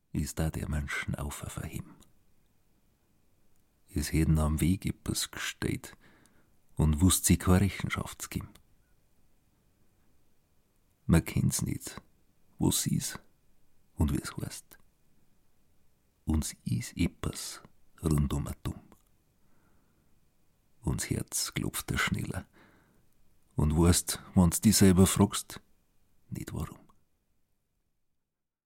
ist da der Menschen auf verheben. Es hätten am Weg etwas gesteht und wusst sie keine Rechenschaft geben. Man kennt's nicht, was is und wie's heißt. Uns is etwas rundum dumm. Uns Herz klopft schneller. Und weißt, wenn's dich selber fragst, nicht warum.